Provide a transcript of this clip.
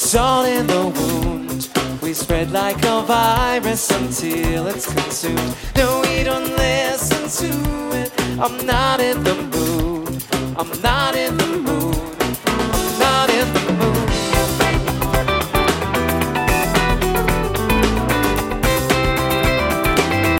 salt in the wound. We spread like a virus until it's consumed. No, we don't listen to it. I'm not in the mood. I'm not in the